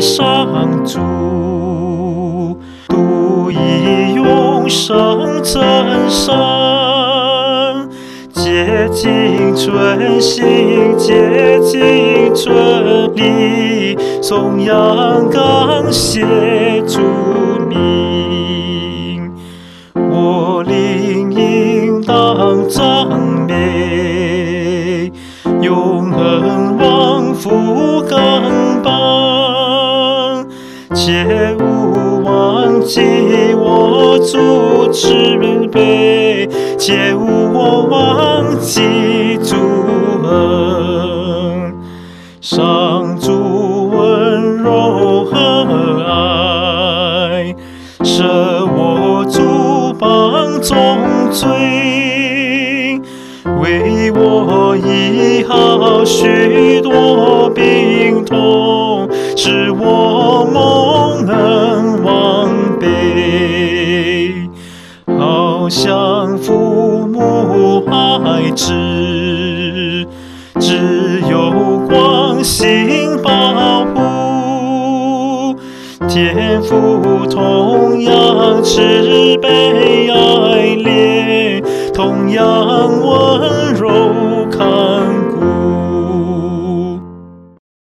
上主，独以永生真神，竭尽纯心，竭尽纯力，颂扬感谢主名。我灵应当赞美，永恒往复更邦，切勿忘记我主慈悲，切勿忘记主恩。上主温柔和爱，赦我诸邦重罪，为我医好许多病痛，使我蒙恩忘辈，好像父母爱子，只有光心保护。天父同样慈悲爱怜，同样温